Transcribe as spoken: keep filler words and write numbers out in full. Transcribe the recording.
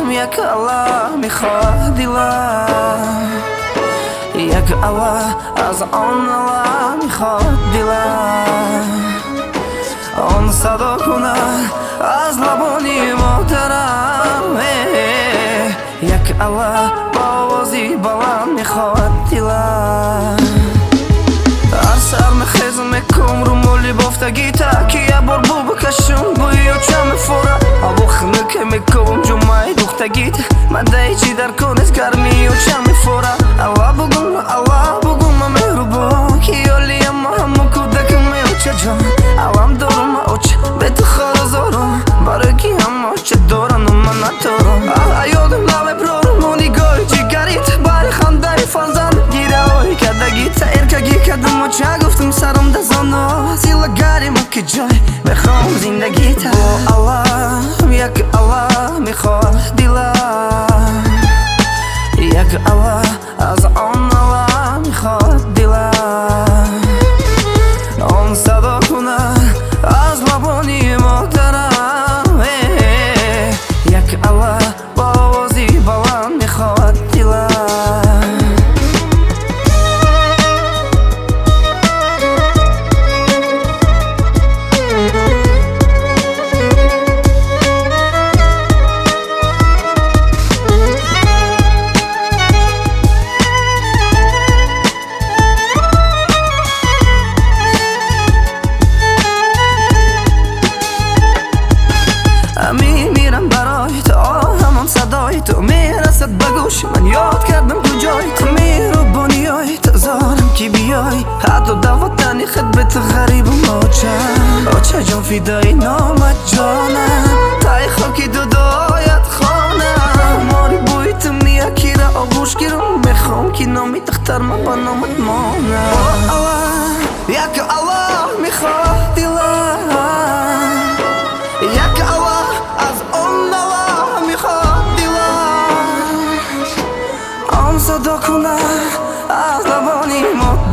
یک الله میخواد دلم، یک الله از آن الله میخواد دلم. آن صدا کند از لبانی محترم، یک الله با آوازی بلند میخواد دلم. هر سر میخیزم میکم رو مولی بافتگی تا که یه بار بو بکشم بوی و چه میفوره آبو خنه که میکم جمعه دوختگی تا من دیچی در کنیز گرمی و چه میفوره. الله بگم الله بگم من مهربان که یالی اما همون کودکم میوچه جان. علم دارم اوچه به تو خرازارم برای کی همه چه دارن و من ندارم. یادم نمیبرارم و نگاه جگریت برای خنده فرزند گیره های کدگی تا ارکگی کدم و چه گفتم سرم دزانا زیلا گریم و که جای بخوام زندگی تا. الله یک الله میخواد دلم، یک الله از آن الله میخواد دلم. آن صدا کند از لبانی محترم، یک الله با آوازی بلند میخواد دلم. میمیرم برای تو همان صدای تو میرسد به گوش من. یاد کردم کجای تو میربانی های تو زارم که بیای حتی دواتنی خدمت غریب و موچه آچه جان فیدای نامت جانم تای خاکی دو دایت خانم. ماری بوی تو میاکی را آغوش گیرم میخوام که نامی تختر من با نامت مانم. الله یک الله میخواد دلم، یک الله از آن الله میخواد دلم. آن صدا کند از لبانی